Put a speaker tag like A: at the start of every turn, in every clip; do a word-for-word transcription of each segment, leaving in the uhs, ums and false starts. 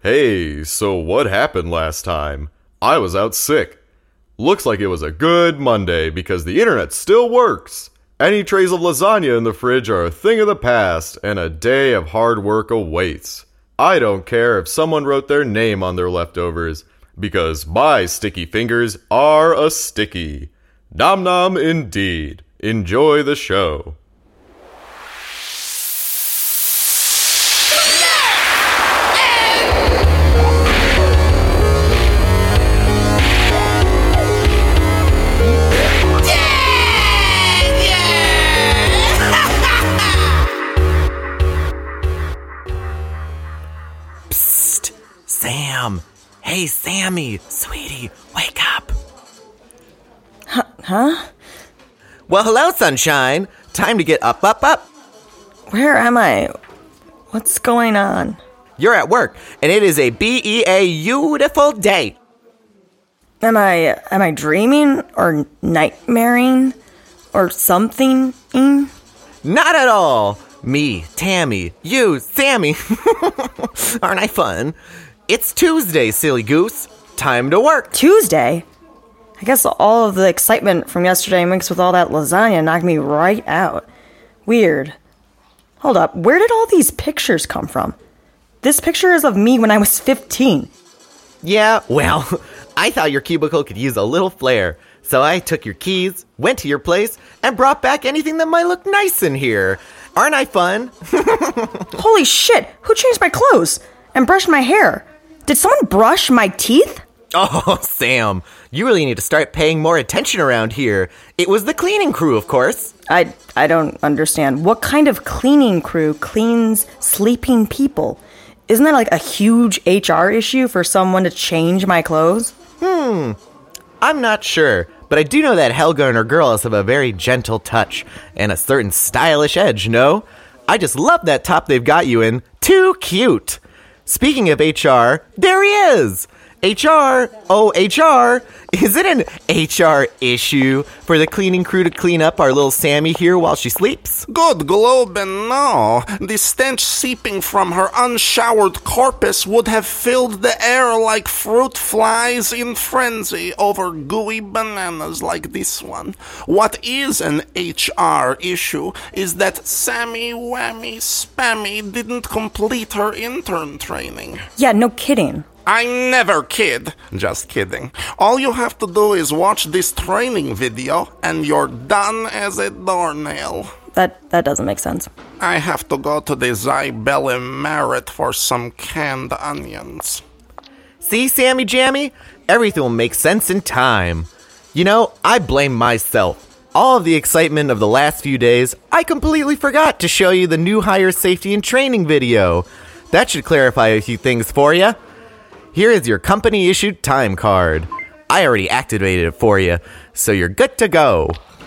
A: Hey, so what happened last time? I was out sick. Looks like it was a good Monday because the internet still works. Any trays of lasagna in the fridge are a thing of the past, and a day of hard work awaits. I don't care if someone wrote their name on their leftovers, because my sticky fingers are a sticky. Nom nom indeed. Enjoy the show.
B: Sam! Hey, Sammy! Sweetie, wake up!
C: Huh? huh?
B: Well, hello, sunshine! Time to get up, up, up!
C: Where am I? What's going on?
B: You're at work, and it is a B E A beautiful day!
C: Am I, am I dreaming or nightmaring or something?
B: Not at all! Me, Tammy, you, Sammy! Aren't I fun? It's Tuesday, silly goose. Time to work.
C: Tuesday? I guess all of the excitement from yesterday mixed with all that lasagna knocked me right out. Weird. Hold up, where did all these pictures come from? This picture is of me when I was fifteen.
B: Yeah, well, I thought your cubicle could use a little flair. So I took your keys, went to your place, and brought back anything that might look nice in here. Aren't I fun?
C: Holy shit, who changed my clothes and brushed my hair? Did someone brush my teeth?
B: Oh, Sam, you really need to start paying more attention around here. It was the cleaning crew, of course.
C: I, I don't understand. What kind of cleaning crew cleans sleeping people? Isn't that like a huge H R issue for someone to change my clothes?
B: Hmm, I'm not sure, but I do know that Helga and her girls have a very gentle touch and a certain stylish edge, no? I just love that top they've got you in. Too cute. Speaking of H R, there he is! H R, oh H R, is it an H R issue for the cleaning crew to clean up our little Sammy here while she sleeps?
D: Good globe and no. The stench seeping from her unshowered corpus would have filled the air like fruit flies in frenzy over gooey bananas like this one. What is an H R issue is that Sammy Whammy Spammy didn't complete her intern training.
C: Yeah, no kidding.
D: I never kid. Just kidding. All you have to do is watch this training video and you're done as a doornail.
C: That that doesn't make sense.
D: I have to go to the Zybella Marret for some canned onions.
B: See, Sammy Jammy? Everything will make sense in time. You know, I blame myself. All of the excitement of the last few days, I completely forgot to show you the new hire safety and training video. That should clarify a few things for you. Here is your company-issued time card. I already activated it for you, so you're good to go.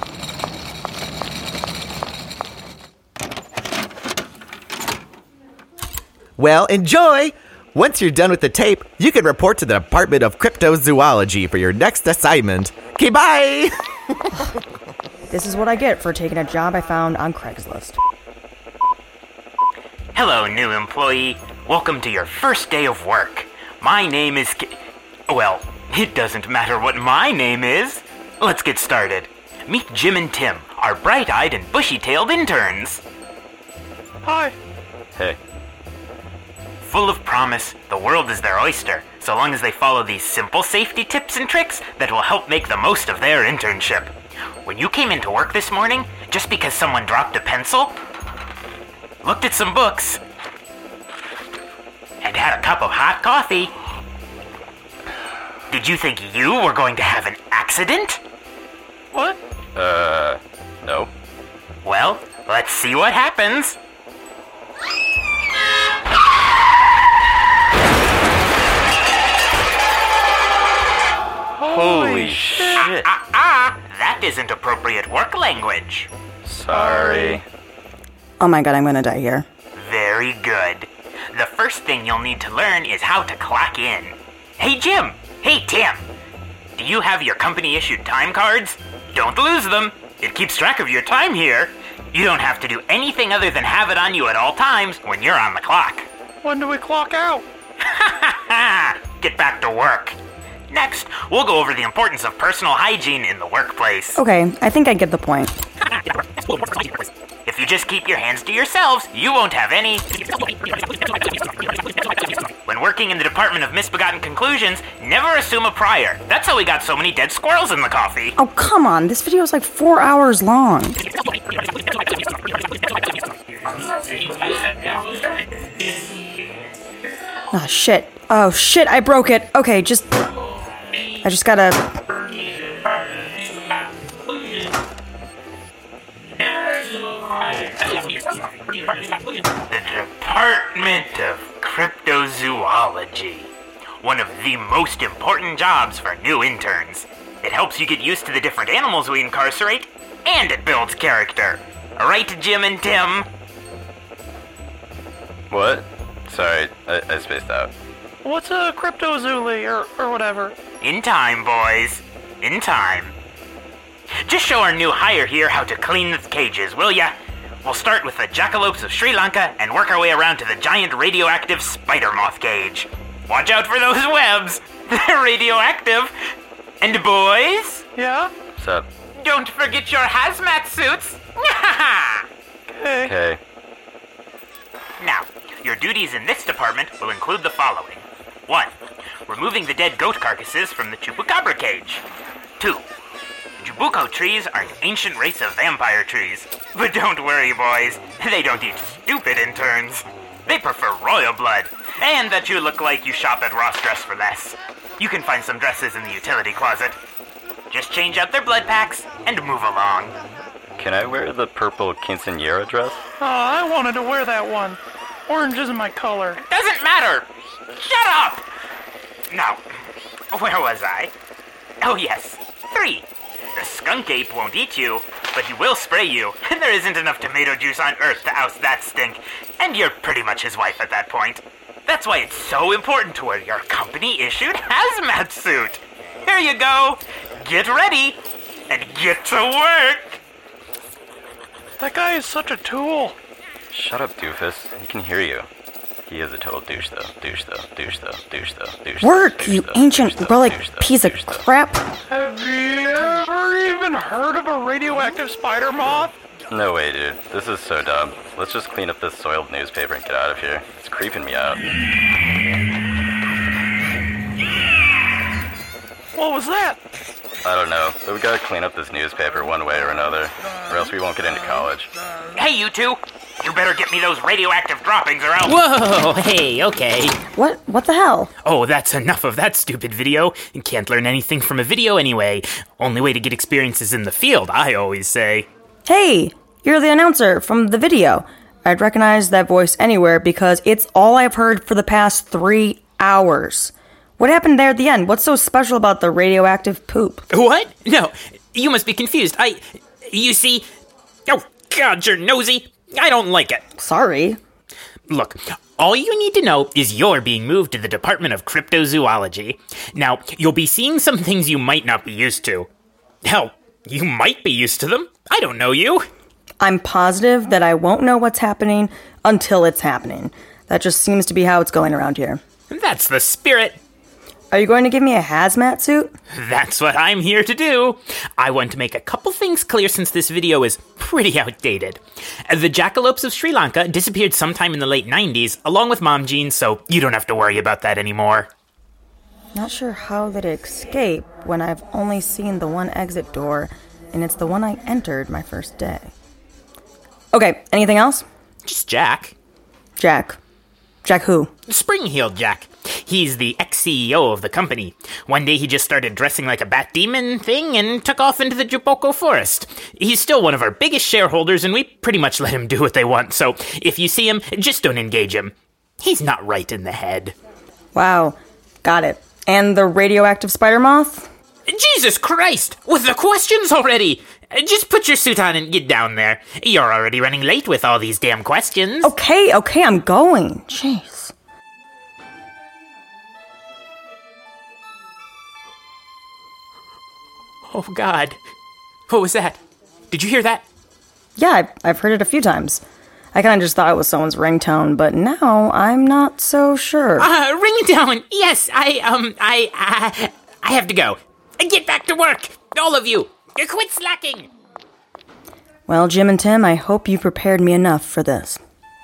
B: Well, enjoy! Once you're done with the tape, you can report to the Department of Cryptozoology for your next assignment. Okay, bye!
C: This is what I get for taking a job I found on Craigslist.
E: Hello, new employee. Welcome to your first day of work. My name is... K- well, it doesn't matter what my name is. Let's get started. Meet Jim and Tim, our bright-eyed and bushy-tailed interns.
F: Hi. Hey.
E: Full of promise, the world is their oyster, so long as they follow these simple safety tips and tricks that will help make the most of their internship. When you came into work this morning, just because someone dropped a pencil, looked at some books, and had a cup of hot coffee, did you think you were going to have an accident?
F: What? Uh, no.
E: Well, let's see what happens.
F: Holy shit.
E: Ah, ah, that isn't appropriate work language.
F: Sorry.
C: Oh my god, I'm gonna die here.
E: Very good. The first thing you'll need to learn is how to clock in. Hey, Jim! Hey, Tim! Do you have your company-issued time cards? Don't lose them. It keeps track of your time here. You don't have to do anything other than have it on you at all times when you're on the clock.
F: When do we clock out?
E: get back to work. Next, we'll go over the importance of personal hygiene in the workplace.
C: Okay, I think I get the point.
E: If you just keep your hands to yourselves, you won't have any. When working in the Department of Misbegotten Conclusions, never assume a prior. That's how we got so many dead squirrels in the coffee.
C: Oh, come on. This video is like four hours long. Oh, shit. Oh, shit, I broke it. Okay, just... I just gotta...
E: The Department of Cryptozoology. One of the most important jobs for new interns. It helps you get used to the different animals we incarcerate, and it builds character. Right, Jim and Tim?
F: What? Sorry, I, I spaced out.
G: What's a cryptozoology or, or whatever?
E: In time, boys. In time. Just show our new hire here how to clean the cages, will ya? We'll start with the jackalopes of Sri Lanka and work our way around to the giant radioactive spider moth cage. Watch out for those webs. They're radioactive. And boys,
G: Yeah?
F: What's up?
E: don't forget your hazmat suits.
G: Okay.
F: Okay.
E: Now, your duties in this department will include the following. One, removing the dead goat carcasses from the chupacabra cage. Two, Jubuco trees are an ancient race of vampire trees. But don't worry, boys. They don't eat stupid interns. They prefer royal blood. And that you look like you shop at Ross Dress for Less. You can find some dresses in the utility closet. Just change out their blood packs and move along.
F: Can I wear the purple quinceañera dress?
G: Oh, I wanted to wear that one. Orange isn't my color.
E: Doesn't matter! Shut up! Now, where was I? Oh yes, three. The skunk ape won't eat you, but he will spray you, and there isn't enough tomato juice on Earth to oust that stink, and you're pretty much his wife at that point. That's why it's so important to wear your company-issued hazmat suit. Here you go. Get ready, and get to work.
G: That guy is such a tool.
F: Shut up, doofus. He can hear you. He is a total douche, though. Douche, though. Douche, though. Douche, though. Douche. though,
C: Work,
F: douche,
C: you
F: though,
C: ancient
F: douche, though,
C: relic
F: douche, though,
C: piece of
F: douche, though.
C: crap.
G: Have you ever even heard of a radioactive spider moth?
F: No way, dude. This is so dumb. Let's just clean up this soiled newspaper and get out of here. It's creeping me out.
G: What was that?
F: I don't know, but we gotta clean up this newspaper one way or another, or else we won't get into college.
E: Hey, you two. You better get me those radioactive droppings or else...
H: Whoa, hey, okay.
C: What? What the hell?
H: Oh, that's enough of that stupid video. You can't learn anything from a video anyway. Only way to get experience is in the field, I always say.
C: Hey, you're the announcer from the video. I'd recognize that voice anywhere because it's all I've heard for the past three hours. What happened there at the end? What's so special about the radioactive poop?
H: What? No, you must be confused. I... You see... Oh, God, you're nosy. I don't like it.
C: Sorry.
H: Look, all you need to know is you're being moved to the Department of Cryptozoology. Now, you'll be seeing some things you might not be used to. Hell, you might be used to them. I don't know you.
C: I'm positive that I won't know what's happening until it's happening. That just seems to be how it's going around here.
H: That's the spirit.
C: Are you going to give me a hazmat suit?
H: That's what I'm here to do. I want to make a couple things clear since this video is pretty outdated. The jackalopes of Sri Lanka disappeared sometime in the late nineties, along with mom jeans, so you don't have to worry about that anymore.
C: Not sure how they'd escape when I've only seen the one exit door, and it's the one I entered my first day. Okay, anything else?
H: Just Jack.
C: Jack. Jack who?
H: Spring-heeled Jack. He's the ex-C E O of the company. One day he just started dressing like a bat demon thing and took off into the Juboco forest. He's still one of our biggest shareholders and we pretty much let him do what they want, so if you see him, just don't engage him. He's not right in the head.
C: Wow, got it. And the radioactive spider moth?
H: Jesus Christ! With the questions already! Just put your suit on and get down there. You're already running late with all these damn questions.
C: Okay, okay, I'm going. Jeez.
H: Oh, God. What was that? Did you hear that?
C: Yeah, I've, I've heard it a few times. I kind of just thought it was someone's ringtone, but now I'm not so sure.
H: Uh, ring calm down. Yes, I, um, I, uh, I have to go. Get back to work, all of you. Quit slacking.
C: Well, Jim and Tim, I hope you prepared me enough for this.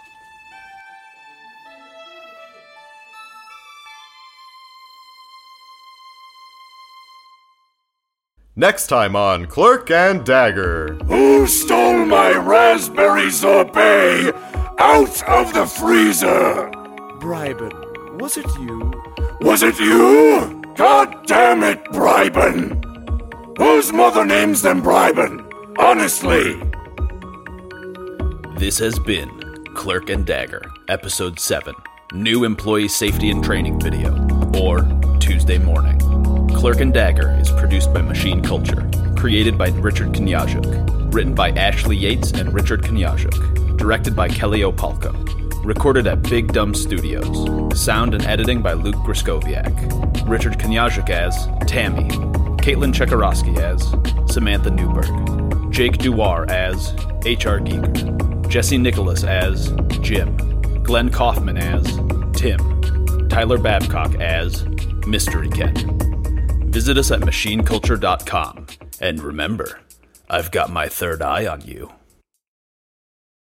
A: Next time on Clerk and Dagger.
I: Who stole my raspberry sorbet out of the freezer?
J: Brybon, was it you?
I: Was it you? God damn it, Brybon! Whose mother names them Brybon? Honestly!
K: This has been Clerk and Dagger, Episode seven, New Employee Safety and Training Video, or Tuesday Morning. Clerk and Dagger is produced by Machine Culture, created by Richard Kniazik, written by Ashley Yates and Richard Kniazik, directed by Kelly Opalka, recorded at Big Dumb Studios, sound and editing by Luke Griskowiak, Richard Kniazik as Tammy, Caitlin Chekarowski as Samantha Newberg, Jake Duar as H R Giger, Jesse Nicholas as Jim, Glenn Kaufman as Tim, Tyler Babcock as Mystery Ken. Visit us at machine culture dot com, and remember, I've got my third eye on you.